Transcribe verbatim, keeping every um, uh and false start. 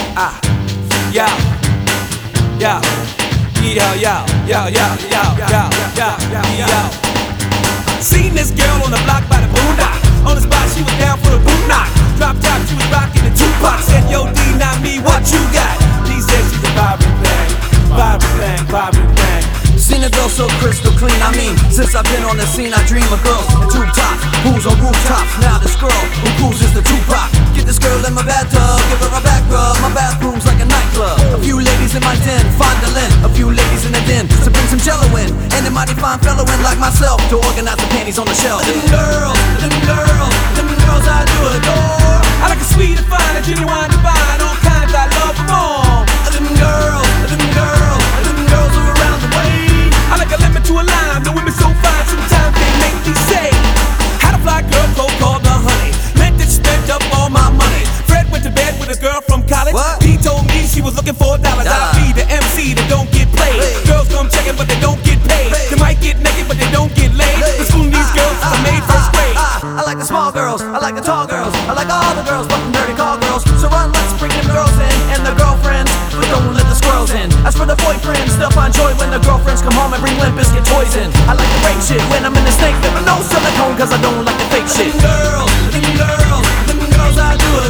Ah, yo, yo, yo, yo, yo, yo, yo, yo, yo, yo, yo. Seen this girl on the block by the boondock. On the spot, she was down for a boot knock. Drop top, she was rocking the Tupac. Said, yo, D, not me, what you got? D said she's a vibrant thing, vibrant thing, vibrant thing. Seen a girl so crystal clean, I mean, since I've been on the scene, I dream of girls in tube tops, who's on rooftops. Now this girl who cools is the Tupac. Get this girl in my bathtub, give her a back rub. My bathroom's like a nightclub. A few ladies in my den, fondling. A few ladies in the den to bring some jello in, and a mighty fine fellow in like myself to organize the panties on the shelf. Them girls, them girls, them girls I do adore. I like a sweet and fine, a genuine divine, all kinds I love them all. Them girls, them girls, them girls are around the way. I like a lemon to a lime, the women so fine, sometimes they make me say, had a fly girl, go call the honey, meant to spend up all my money. Fred went to bed with a girl from college. What? He told me she was looking for a dollar. I'll be the M C that don't get played. Hey. Girls come checking, but they don't get paid. Hey. They might get naked, but they don't get laid. Hey. The schooling these girls since I made first grade. Ah, ah, I like the small girls, I like the tall girls, I like all the girls but the dirty call girls. So run, let's bring them girls in, and the girlfriends, but don't let the squirrels in. As for the boyfriends, they'll find joy when the girlfriends come home and bring Limp Bizkit toys in. I like the rape shit when I'm in the snake fit, but no silicone cause I don't like the fake shit. Them girls, them girls, them girls I do it